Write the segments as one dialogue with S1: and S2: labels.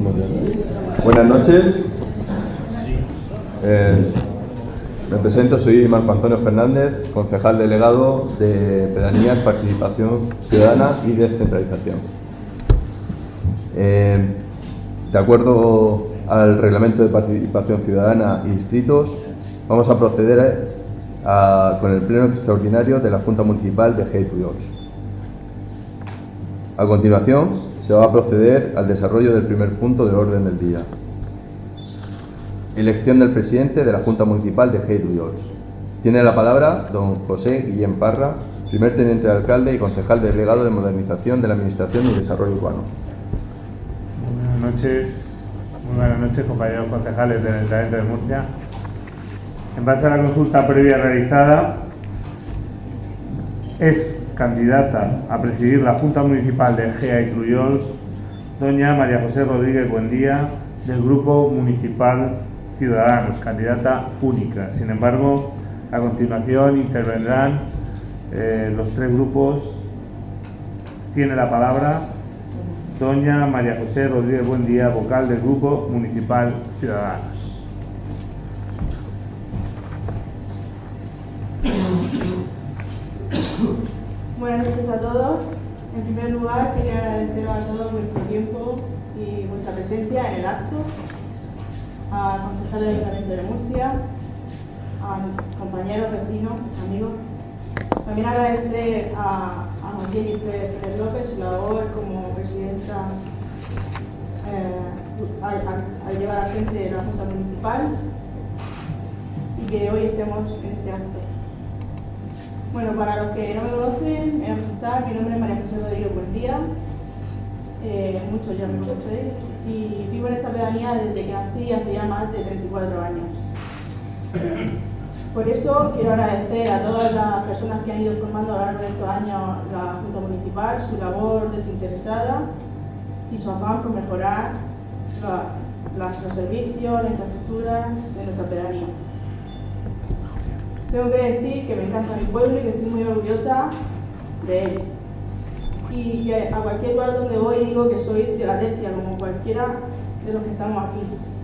S1: Buenas noches. Me presento, soy Marco Antonio Fernández, concejal delegado de Pedanías, Participación Ciudadana y Descentralización. De acuerdo al Reglamento de Participación Ciudadana y Distritos, vamos a proceder con el pleno extraordinario de la Junta Municipal de Gijón. A continuación, se va a proceder al desarrollo del primer punto del orden del día. Elección del presidente de la Junta Municipal de Gijón. Tiene la palabra don José Guillén Parra, primer teniente de alcalde y concejal delegado de Modernización de la Administración y Desarrollo Urbano.
S2: Muy buenas noches, compañeros concejales del Ayuntamiento de Murcia. En base a la consulta previa realizada, es candidata a presidir la Junta Municipal de Ejea y Trullols doña María José Rodríguez Buendía, del Grupo Municipal Ciudadanos, candidata única. Sin embargo, a continuación intervendrán los tres grupos. Tiene la palabra doña María José Rodríguez Buendía, vocal del Grupo Municipal Ciudadanos.
S3: Buenas noches a todos. En primer lugar, quería agradecer a todos vuestro tiempo y vuestra presencia en el acto, a concejales del Ayuntamiento de Murcia, a compañeros, vecinos, amigos. También agradecer a Jennifer Pérez López su labor como presidenta al llevar al frente de la Junta Municipal y que hoy estemos en este acto. Bueno, para los que no me conocen, me voy a presentar. Mi nombre es María José Rodríguez Buendía. Muchos ya me conocéis. Y vivo en esta pedanía desde que nací, hace ya más de 34 años. Por eso quiero agradecer a todas las personas que han ido formando a lo largo de estos años la Junta Municipal, su labor desinteresada y su afán por mejorar los servicios, las infraestructuras de nuestra pedanía. Tengo que decir que me encanta mi pueblo y que estoy muy orgullosa de él. Y que a cualquier lugar donde voy digo que soy de la tercia, como cualquiera de los que estamos aquí.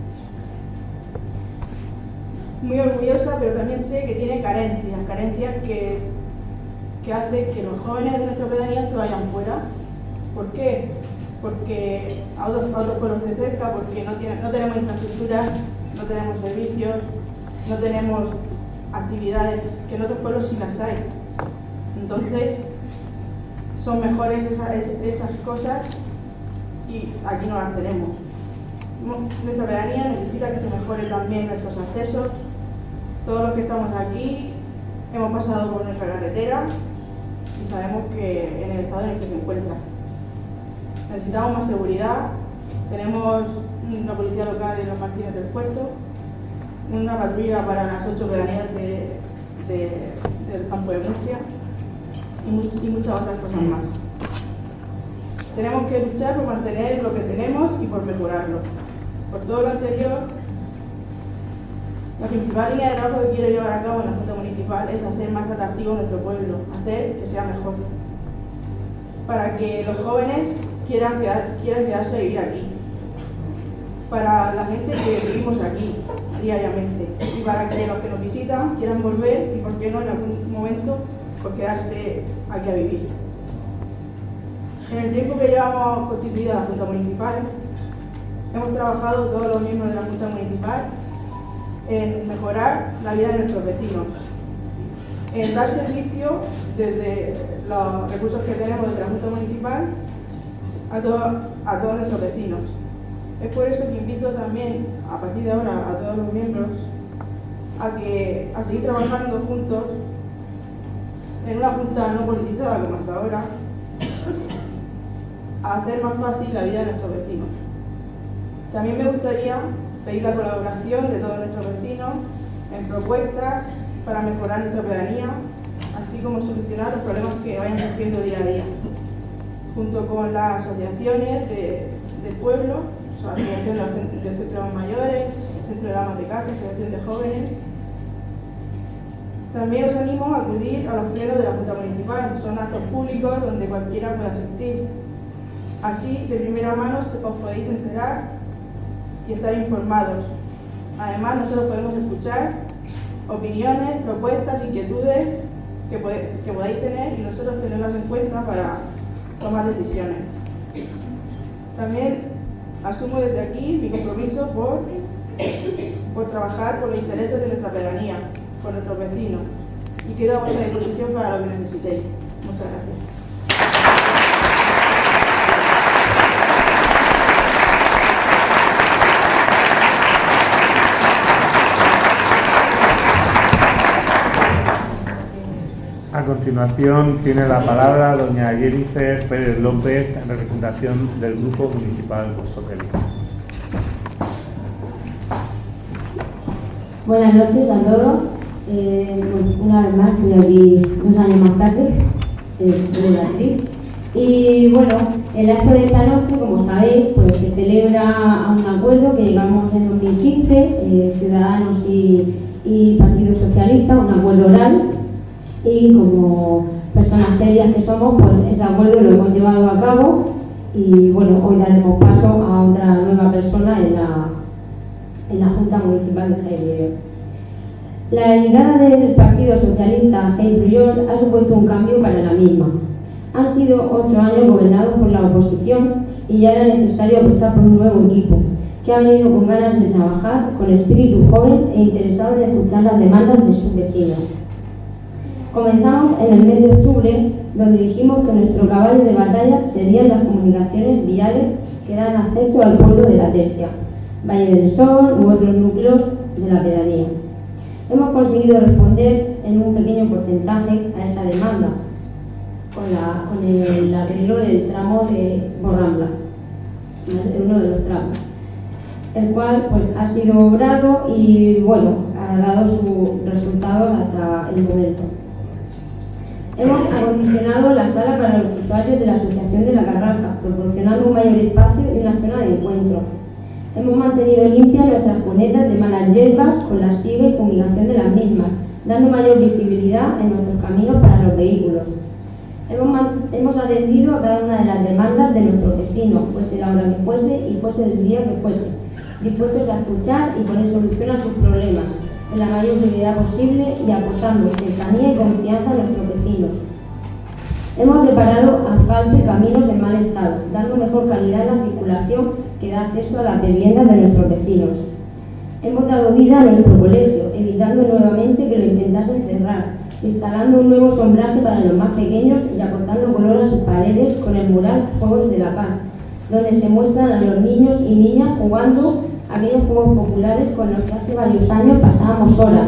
S3: Muy orgullosa, pero también sé que tiene carencias que hacen que los jóvenes de nuestra pedanía se vayan fuera. ¿Por qué? Porque a otros pueblos de cerca, porque no tenemos infraestructuras, no tenemos servicios, no tenemos actividades que en otros pueblos sí las hay. Entonces son mejores esas cosas y aquí no las tenemos. Nuestra pedanía necesita que se mejoren también nuestros accesos. Todos los que estamos aquí hemos pasado por nuestra carretera y sabemos que en el estado en el que se encuentra. Necesitamos más seguridad. Tenemos una policía local en los Martínez del Puerto, una patrulla para las 8 pedanías del campo de Murcia y muchas otras cosas más. Tenemos que luchar por mantener lo que tenemos y por mejorarlo. Por todo lo anterior, la principal línea de trabajo que quiero llevar a cabo en la Junta Municipal es hacer más atractivo nuestro pueblo, hacer que sea mejor, para que los jóvenes quieran quedarse a vivir aquí, para la gente que vivimos aquí diariamente y para que los que nos visitan quieran volver y por qué no en algún momento pues quedarse aquí a vivir. En el tiempo que llevamos constituida la Junta Municipal, hemos trabajado todos los miembros de la Junta Municipal en mejorar la vida de nuestros vecinos, en dar servicio desde los recursos que tenemos desde la Junta Municipal a todos nuestros vecinos. Es por eso que invito también, a partir de ahora, a todos los miembros a seguir trabajando juntos en una junta no politizada como hasta ahora, a hacer más fácil la vida de nuestros vecinos. También me gustaría pedir la colaboración de todos nuestros vecinos en propuestas para mejorar nuestra pedanía, así como solucionar los problemas que vayan surgiendo día a día, junto con las asociaciones del pueblo, la Asociación del Centro de Mayores, Centro de Damas de Casa, Asociación de Jóvenes. También os animo a acudir a los plenos de la Junta Municipal. Son actos públicos donde cualquiera puede asistir. Así, de primera mano, os podéis enterar y estar informados. Además, nosotros podemos escuchar opiniones, propuestas, inquietudes que podáis tener y nosotros tenerlas en cuenta para tomar decisiones. También asumo desde aquí mi compromiso por trabajar por los intereses de nuestra pedanía, por nuestros vecinos, y quedo a vuestra disposición para lo que necesitéis. Muchas gracias.
S2: A continuación tiene la palabra doña Jennifer Pérez López en representación del Grupo Municipal Socialista.
S4: Buenas noches a todos. Una vez más estoy aquí 2 años más tarde, de la actriz. Y bueno, el acto de esta noche, como sabéis, pues se celebra a un acuerdo que llegamos en 2015, Ciudadanos y Partido Socialista, un acuerdo oral. Y como personas serias que somos, pues ese acuerdo lo hemos llevado a cabo y bueno, hoy daremos paso a otra nueva persona en la Junta Municipal de Jaén. La llegada del Partido Socialista a Jaén ha supuesto un cambio para la misma. Han sido 8 años gobernados por la oposición y ya era necesario apostar por un nuevo equipo que ha venido con ganas de trabajar, con espíritu joven e interesado en escuchar las demandas de sus vecinos. Comenzamos en el mes de octubre, donde dijimos que nuestro caballo de batalla serían las comunicaciones viales que dan acceso al pueblo de La Tercia, Valle del Sol u otros núcleos de la pedanía. Hemos conseguido responder en un pequeño porcentaje a esa demanda, con el arreglo del tramo de Borrambla, uno de los tramos, el cual pues, ha sido obrado y bueno, ha dado sus resultados hasta el momento. Hemos acondicionado la sala para los usuarios de la Asociación de la Carranca, proporcionando un mayor espacio y una zona de encuentro. Hemos mantenido limpias nuestras cunetas de malas hierbas con la siega y fumigación de las mismas, dando mayor visibilidad en nuestros caminos para los vehículos. Hemos atendido a cada una de las demandas de nuestros vecinos, fuese la hora que fuese y fuese el día que fuese, dispuestos a escuchar y poner solución a sus problemas en la mayor brevedad posible y aportando cercanía y confianza a nuestros vecinos. Hemos reparado asfalto y caminos en mal estado, dando mejor calidad a la circulación que da acceso a las viviendas de nuestros vecinos. Hemos dado vida a nuestro colegio, evitando nuevamente que lo intentasen cerrar, instalando un nuevo sombraje para los más pequeños y aportando color a sus paredes con el mural Juegos de la Paz, donde se muestran a los niños y niñas jugando aquellos juegos populares con los que hace varios años pasábamos horas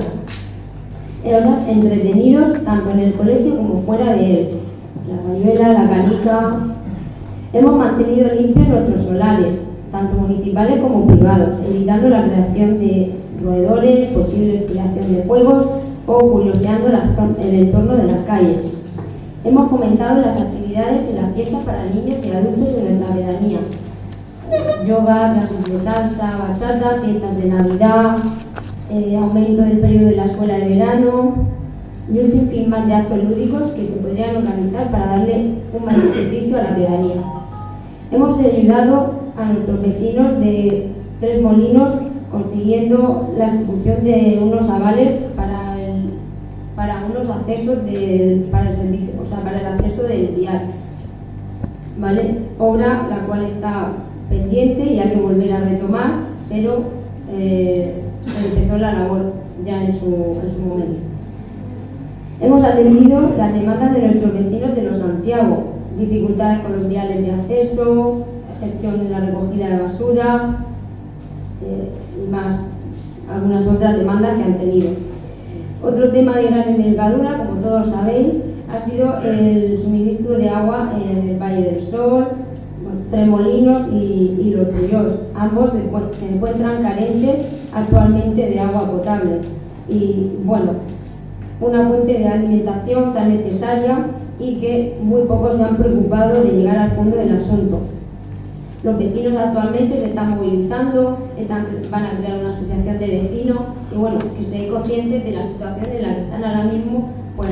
S4: entretenidos tanto en el colegio como fuera de él. La rayuela, la canica. Hemos mantenido limpios nuestros solares, tanto municipales como privados, evitando la creación de roedores, posible creación de fuegos o curioseando el entorno de las calles. Hemos fomentado las actividades y las fiestas para niños y adultos en nuestra pedanía. Yoga, clases de salsa, bachata, fiestas de Navidad, aumento del periodo de la escuela de verano y un sinfín más de actos lúdicos que se podrían organizar para darle un mayor servicio a la pedanía. Hemos ayudado a nuestros vecinos de Tres Molinos consiguiendo la ejecución de unos avales para unos accesos para el servicio, o sea, para el acceso del vial, ¿vale? Obra la cual está pendiente y hay que volver a retomar, pero se empezó la labor ya en su momento. Hemos atendido las demandas de nuestros vecinos de Los Santiago, dificultades con los viales de acceso, gestión en la recogida de basura y más algunas otras demandas que han tenido. Otro tema de gran envergadura, como todos sabéis, ha sido el suministro de agua en el Valle del Sol, Tres Molinos y Los Trullols. Ambos se encuentran carentes actualmente de agua potable y, bueno, una fuente de alimentación tan necesaria y que muy pocos se han preocupado de llegar al fondo del asunto. Los vecinos actualmente se están movilizando, van a crear una asociación de vecinos y bueno, que seáis conscientes de la situación en la que están ahora mismo, pues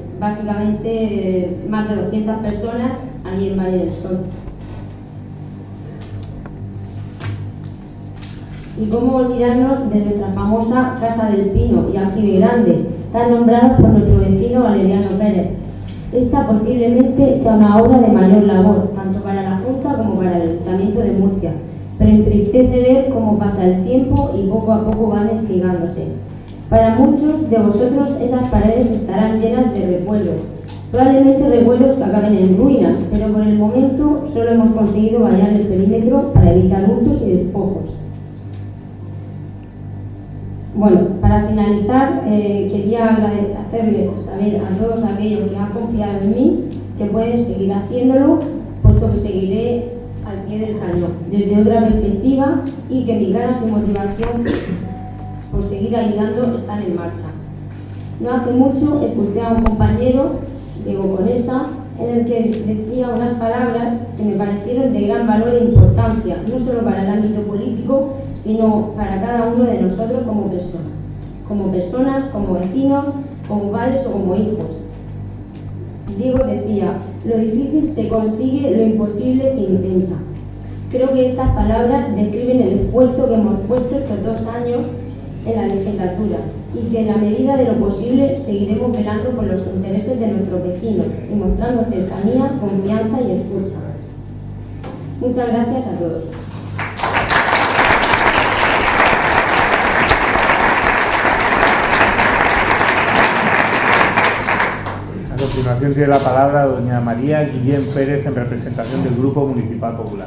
S4: básicamente más de 200 personas allí en Valle del Sol. Y cómo olvidarnos de nuestra famosa Casa del Pino y Aljibe Grande, tan nombrada por nuestro vecino Valeriano Pérez. Esta posiblemente sea una obra de mayor labor, tanto para la Junta como para el Ayuntamiento de Murcia, pero entristece ver cómo pasa el tiempo y poco a poco van desligándose. Para muchos de vosotros esas paredes estarán llenas de recuerdos, probablemente recuerdos que acaben en ruinas, pero por el momento solo hemos conseguido vallar el perímetro para evitar hurtos y despojos. Bueno, para finalizar, quería hacerle saber a todos aquellos que han confiado en mí que pueden seguir haciéndolo, puesto que seguiré al pie del cañón, desde otra perspectiva, y que mis ganas y motivación por seguir ayudando están en marcha. No hace mucho escuché a un compañero, Diego Conesa, en el que decía unas palabras que me parecieron de gran valor e importancia, no solo para el ámbito político, sino para cada uno de nosotros como personas, como vecinos, como padres o como hijos. Diego decía: lo difícil se consigue, lo imposible se intenta. Creo que estas palabras describen el esfuerzo que hemos puesto estos 2 años en la legislatura, y que en la medida de lo posible seguiremos velando por los intereses de nuestros vecinos y mostrando cercanía, confianza y escucha. Muchas gracias a todos.
S2: A continuación tiene la palabra doña María Guillén Pérez en representación del Grupo Municipal Popular.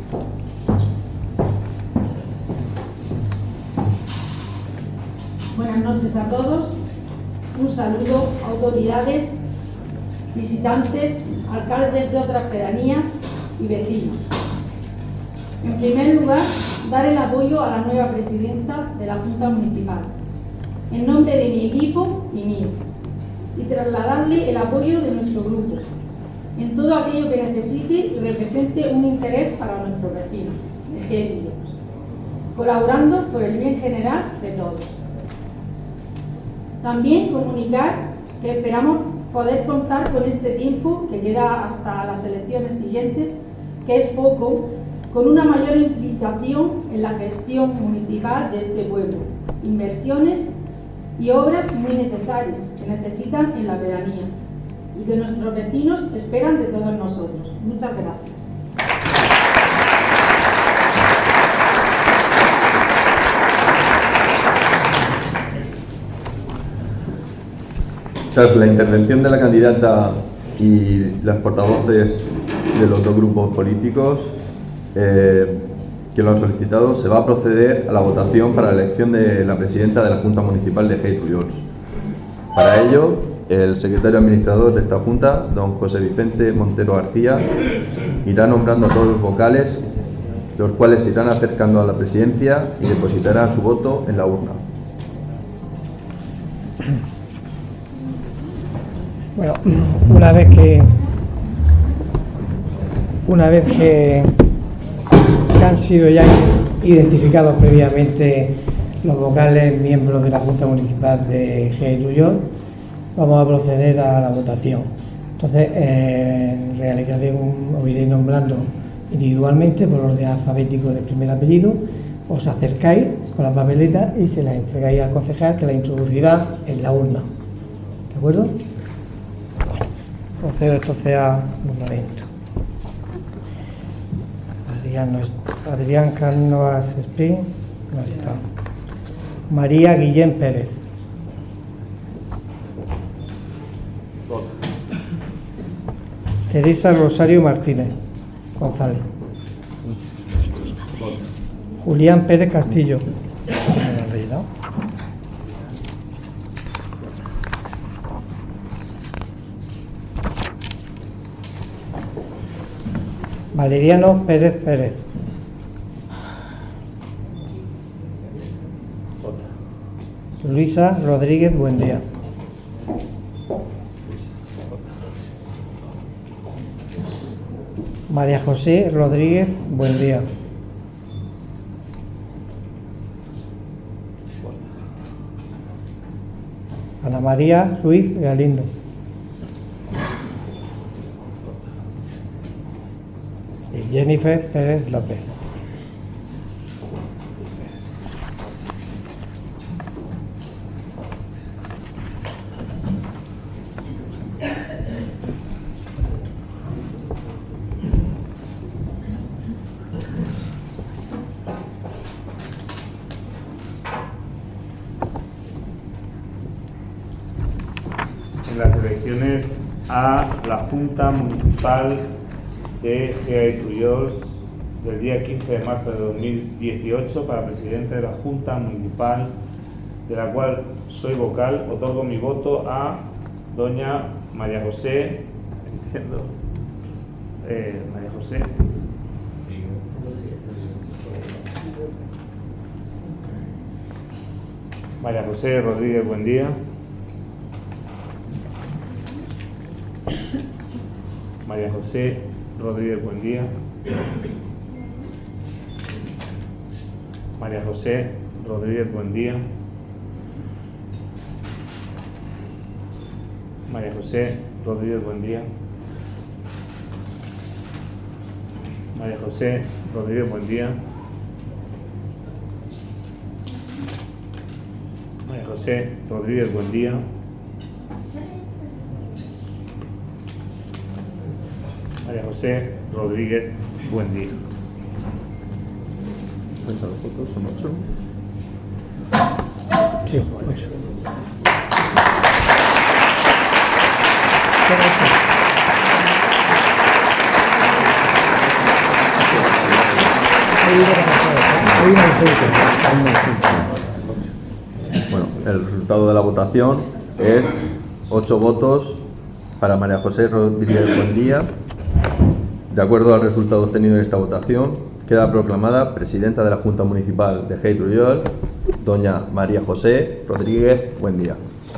S5: Buenas noches a todos. Un saludo a autoridades, visitantes, alcaldes de otras pedanías y vecinos. En primer lugar, dar el apoyo a la nueva presidenta de la Junta Municipal, en nombre de mi equipo y mío, y trasladarle el apoyo de nuestro grupo en todo aquello que necesite y represente un interés para nuestros vecinos de Gea, colaborando por el bien general de todos. También comunicar que esperamos poder contar con este tiempo que queda hasta las elecciones siguientes, que es poco, con una mayor implicación en la gestión municipal de este pueblo, inversiones y obras muy necesarias que necesitan en la pedanía y que nuestros vecinos esperan de todos nosotros. Muchas gracias.
S1: Tras la intervención de la candidata y las portavoces de los 2 grupos políticos que lo han solicitado, se va a proceder a la votación para la elección de la presidenta de la Junta Municipal de Gea y Trullols. Para ello, el secretario administrador de esta Junta, don José Vicente Montero García, irá nombrando a todos los vocales, los cuales se irán acercando a la presidencia y depositarán su voto en la urna.
S6: Bueno, una vez que han sido ya identificados previamente los vocales miembros de la Junta Municipal de Gea y Trullols, vamos a proceder a la votación. Entonces, os iré nombrando individualmente por orden alfabético de primer apellido. Os acercáis con la papeleta y se la entregáis al concejal, que la introducirá en la urna. ¿De acuerdo? Bueno, procedo entonces a nombramiento. Adrián Cánovas Espín no está. María Guillén Pérez. Teresa Rosario Martínez González. Julián Pérez Castillo. Valeriano Pérez Pérez. Luisa Rodríguez Buendía. María José Rodríguez Buendía. Ana María Ruiz Galindo. Y Jennifer Pérez López.
S2: elecciones a la Junta Municipal de Gea y Trullols del día 15 de marzo de 2018 para presidente de la Junta Municipal, de la cual soy vocal. Otorgo mi voto a doña María José, María José Rodríguez Buendía. María José Rodríguez Buendía. María José Rodríguez Buendía. María José Rodríguez Buendía. María José Rodríguez Buendía. María José Rodríguez Buendía. María José Rodríguez Buendía.
S1: ¿Cuántas fotos son 8?
S6: Sí, 8.
S1: Bueno, el resultado de la votación es 8 votos para María José Rodríguez Buendía. De acuerdo al resultado obtenido en esta votación, queda proclamada presidenta de la Junta Municipal de Gea y Trullols, doña María José Rodríguez Buendía.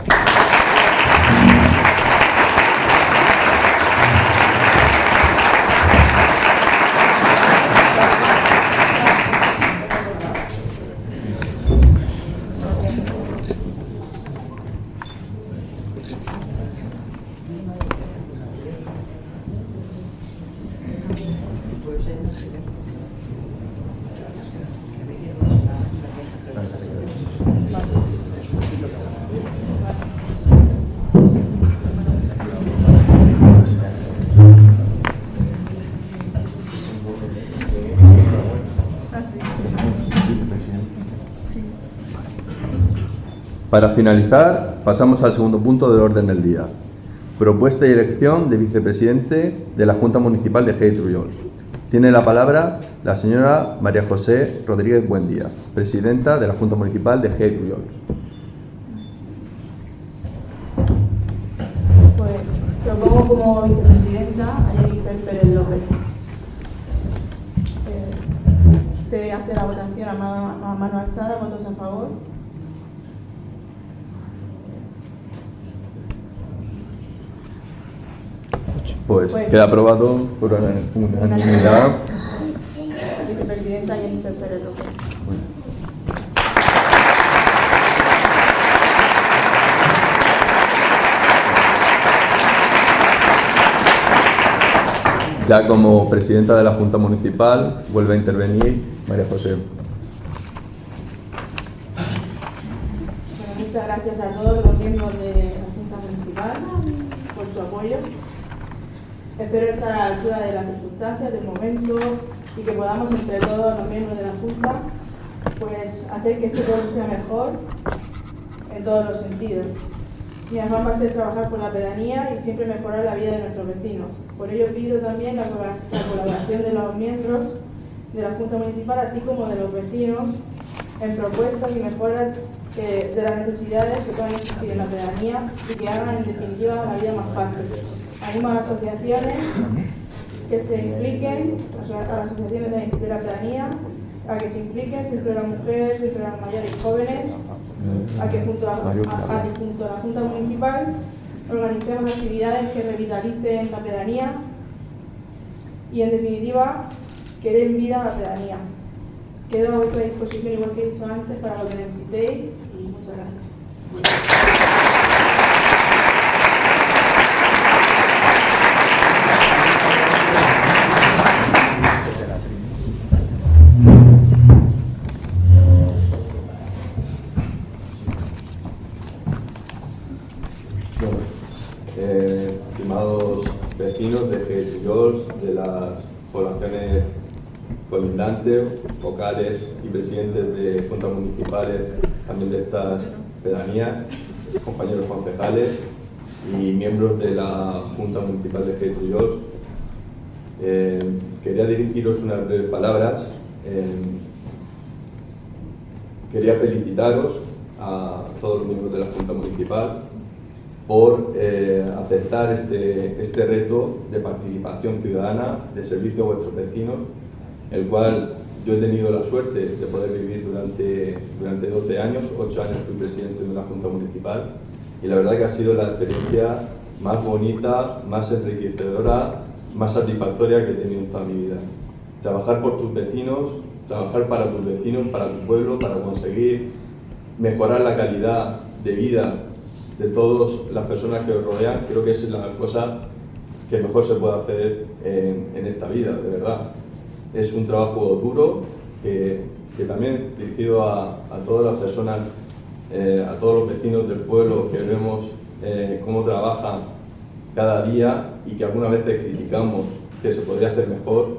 S1: Para finalizar, pasamos al segundo punto del orden del día. Propuesta y elección de vicepresidente de la Junta Municipal de Gea y Trullols. Tiene la palabra la señora María José Rodríguez Buendía, presidenta de la Junta Municipal de Gea y Trullols.
S3: Pues propongo como vicepresidenta a Jennifer Pérez López. Se hace la votación a mano alzada. ¿Votos a favor?
S1: Pues queda aprobado por unanimidad.
S3: Vicepresidenta Jennifer Pérez López.
S1: Ya como presidenta de la Junta Municipal vuelve a intervenir María José.
S3: Bueno, muchas gracias a todos los miembros de la Junta Municipal por su apoyo. Espero estar a la altura de las circunstancias, del momento, y que podamos entre todos los miembros de la Junta pues hacer que este pueblo sea mejor en todos los sentidos. Mi afán va a ser trabajar por la pedanía y siempre mejorar la vida de nuestros vecinos. Por ello pido también la colaboración de los miembros de la Junta Municipal, así como de los vecinos, en propuestas y mejoras de las necesidades que puedan existir en la pedanía y que hagan en definitiva la vida más fácil. Animo a las asociaciones que se impliquen, a las asociaciones de la pedanía, a que se impliquen dentro de la mujer, dentro de las mayores y jóvenes, a que junto a la Junta Municipal organicemos actividades que revitalicen la pedanía y, en definitiva, que den vida a la pedanía. Quedo a vuestra disposición, igual que he dicho antes, para lo que necesitéis, y muchas gracias.
S1: Estimados vecinos de Gea y Trullols, de las poblaciones colindantes, vocales y presidentes de juntas municipales también de estas pedanías, compañeros concejales, y miembros de la Junta Municipal de GEA Trullols, quería dirigiros unas breves palabras. Quería felicitaros a todos los miembros de la Junta Municipal por aceptar este reto de participación ciudadana, de servicio a vuestros vecinos, el cual yo he tenido la suerte de poder vivir durante 12 años, 8 años fui presidente de una Junta Municipal, y la verdad que ha sido la experiencia más bonita, más enriquecedora, más satisfactoria que he tenido en toda mi vida. Trabajar por tus vecinos, trabajar para tus vecinos, para tu pueblo, para conseguir mejorar la calidad de vida de todas las personas que os rodean, creo que esa es la cosa que mejor se puede hacer en esta vida, de verdad. Es un trabajo duro que también dirigido a todas las personas, a todos los vecinos del pueblo que vemos cómo trabajan cada día y que algunas veces criticamos que se podría hacer mejor.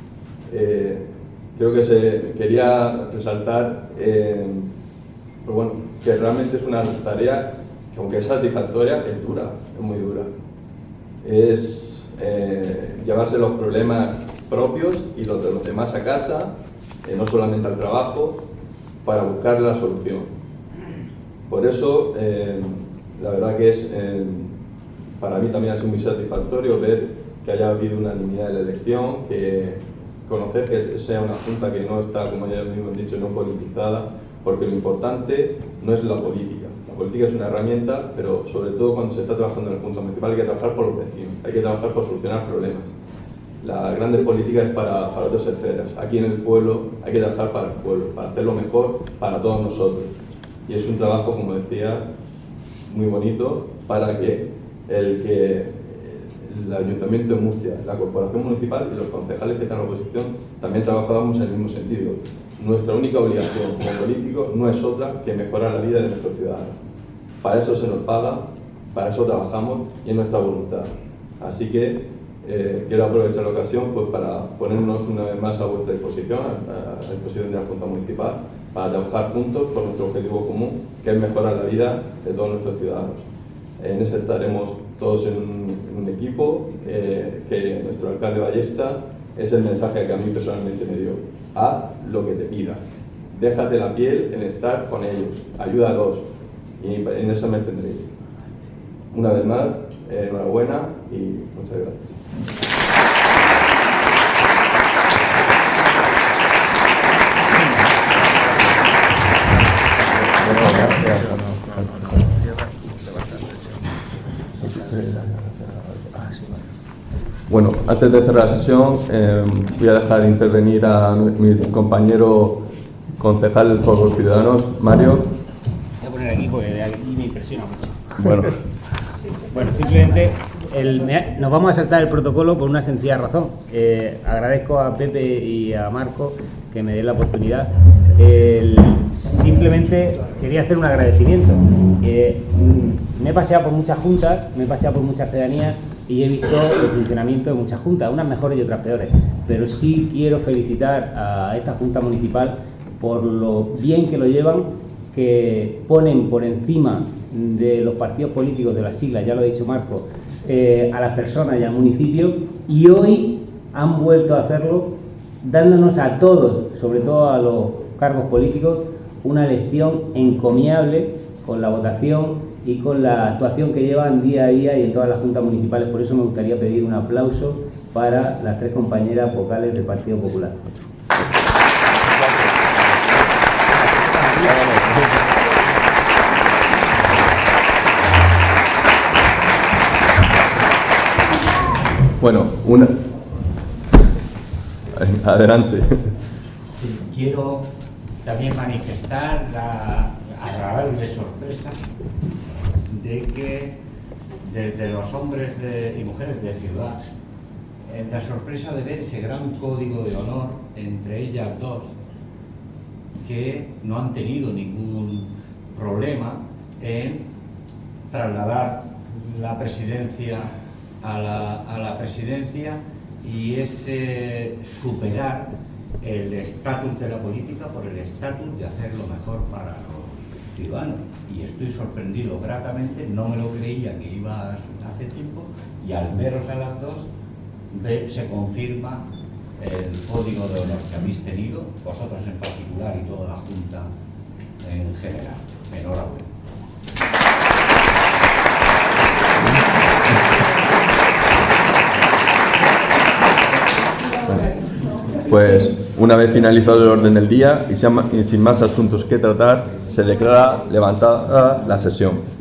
S1: Creo que quería resaltar pues bueno, que realmente es una tarea que, aunque es satisfactoria, es dura, es muy dura. Es llevarse los problemas propios y los de los demás a casa, no solamente al trabajo, para buscar la solución. Por eso, la verdad que para mí también ha sido muy satisfactorio ver que haya habido unanimidad en la elección, que conocer que sea una junta que no está, como ya mismo han dicho, no politizada, porque lo importante no es la política. La política es una herramienta, pero sobre todo cuando se está trabajando en la Junta Municipal hay que trabajar por los vecinos, hay que trabajar por solucionar problemas. La grande política es para otras esferas. Aquí en el pueblo hay que trabajar para el pueblo, para hacerlo mejor para todos nosotros. Y es un trabajo, como decía, muy bonito para que el Ayuntamiento de Murcia, la Corporación Municipal y los concejales que están en la oposición también trabajamos en el mismo sentido. Nuestra única obligación como políticos no es otra que mejorar la vida de nuestros ciudadanos. Para eso se nos paga, para eso trabajamos y es nuestra voluntad. Así que quiero aprovechar la ocasión pues, para ponernos una vez más a vuestra disposición, a la disposición de la Junta Municipal, para trabajar juntos por nuestro objetivo común, que es mejorar la vida de todos nuestros ciudadanos. En eso estaremos todos en un equipo, que nuestro alcalde Ballesta es el mensaje que a mí personalmente me dio. Haz lo que te pida, déjate la piel en estar con ellos, ayúdalos, y en eso me tendréis. Una vez más, enhorabuena y muchas gracias. Bueno, antes de cerrar la sesión, voy a dejar intervenir a mi compañero concejal por Ciudadanos, Mario.
S7: Voy a poner aquí porque de aquí me impresiona mucho. Bueno, simplemente nos vamos a saltar el protocolo por una sencilla razón. Agradezco a Pepe y a Marco que me den la oportunidad. Simplemente quería hacer un agradecimiento. Me he paseado por muchas juntas, me he paseado por muchas pedanías y he visto el funcionamiento de muchas juntas, unas mejores y otras peores. Pero sí quiero felicitar a esta Junta Municipal por lo bien que lo llevan, que ponen por encima de los partidos políticos, de las siglas, ya lo ha dicho Marco, a las personas y al municipio, y hoy han vuelto a hacerlo dándonos a todos, sobre todo a los cargos políticos, una lección encomiable con la votación y con la actuación que llevan día a día y en todas las juntas municipales. Por eso me gustaría pedir un aplauso para las tres compañeras vocales del Partido Popular.
S1: Bueno, adelante.
S8: Sí, quiero también manifestar la agradable sorpresa de que desde los hombres y mujeres de ciudad, la sorpresa de ver ese gran código de honor entre ellas dos, que no han tenido ningún problema en trasladar la presidencia a la presidencia, y ese superar el estatus de la política por el estatus de hacer lo mejor para los ciudadanos. Y estoy sorprendido gratamente, no me lo creía que iba hace tiempo, y al veros a las dos se confirma el código de honor que habéis tenido, vosotros en particular y toda la Junta en general. Enhorabuena.
S1: Pues una vez finalizado el orden del día y sin más asuntos que tratar, se declara levantada la sesión.